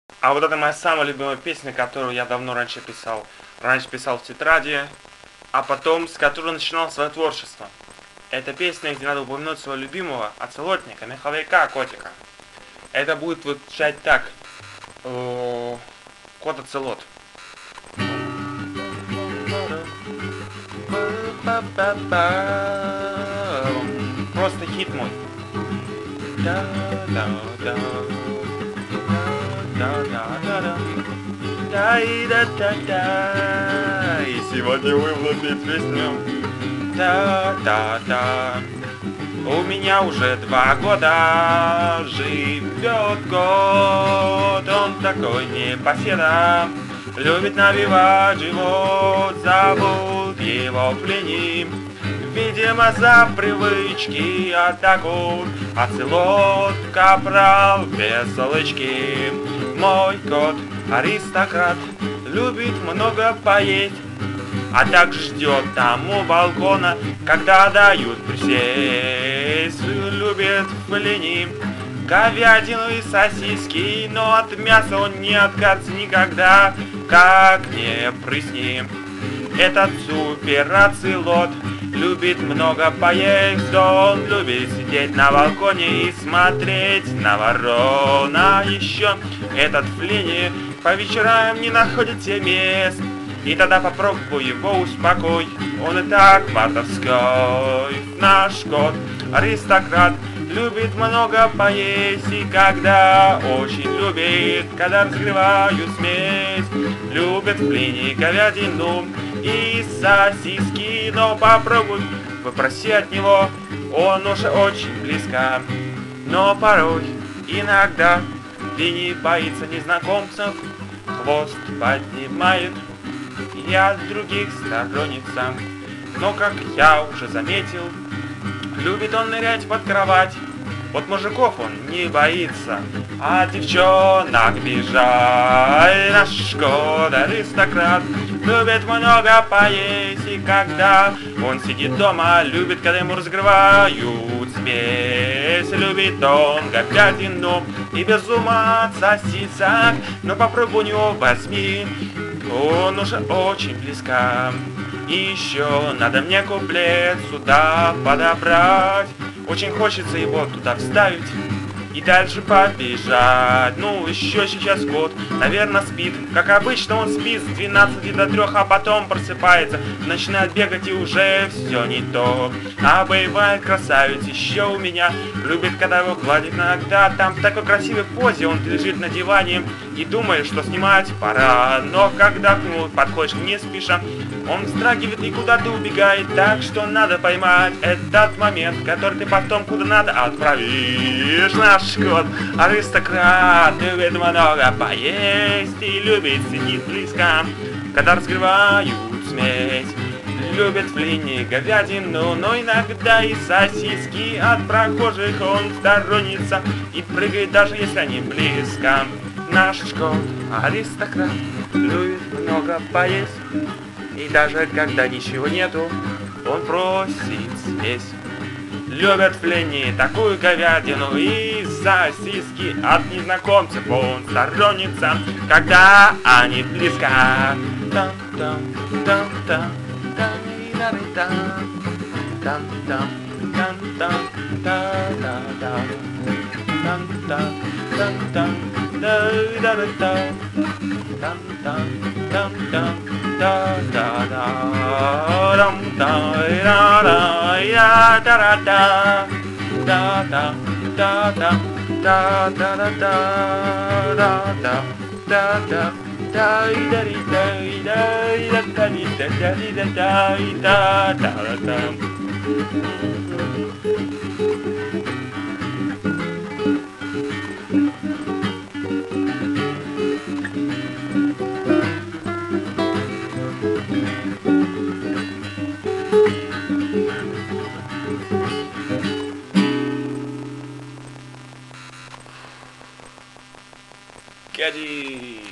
А вот это моя самая любимая песня, которую я давно раньше писал. Раньше писал в тетради, а потом с которой начинал свое творчество. Это песня, где надо упомянуть своего любимого оцелотника, меховика, котика. Это будет звучать так. Кот оцелот. Просто хит мой. И сегодня выплатит песню. Да-да-да. У меня уже 2 года живет кот, он такой непоседа, любит набивать живот, зовут его Плини. Видимо, за привычки атакует оцелот, капрал без солычки. Мой кот аристократ, любит много поесть, а также ждет там у балкона, когда дают присесть. Любит Плини говядину и сосиски, но от мяса он не откажется никогда, как не прысни. Этот супероцелот любит много поесть, он любит сидеть на балконе и смотреть на ворон. А еще этот Плини по вечерам не находит себе мест, и тогда попробуй его успокой, он и так мартовской. Наш кот аристократ любит много поесть, и когда очень любит, когда разогревают смесь. Любит Плини говядину и сосиски, но попробуй попроси от него, он уже очень близко. Но порой, иногда, Плини боится незнакомцев, хвост поднимает и от других сторонится. Но, как я уже заметил, любит он нырять под кровать. Вот мужиков он не боится, а девчонок бежать. Наш кот аристократ любит много поесть, и когда он сидит дома, любит, когда ему разогревают смесь. Любит он говядину и без ума от сосисок, но попробуй у него возьми, он уже очень близко. И еще надо мне куплет сюда подобрать, очень хочется его туда вставить и дальше побежать. Ну, еще сейчас кот, наверное, спит. Как обычно, он спит с 12 до 3, а потом просыпается, начинает бегать, и уже все не то. А бывает красавец еще у меня, любит, когда его гладит иногда. Там в такой красивой позе он лежит на диване и думает, что снимать пора. Но когда к нему подходишь не спеша, он вздрагивает и куда-то убегает, так что надо поймать этот момент, который ты потом куда надо отправишь. Наш кот аристократ любит много поесть и любит сидеть близко, когда разгревают смесь. Любит Плини говядину, но иногда и сосиски, от прохожих он сторонится и прыгает, даже если они близко. Наш кот аристократ любит много поесть, и даже когда ничего нету, он просит смесь. Любят Плини такую говядину и сосиски, от незнакомцев он сторонится, когда они близко. Кэди.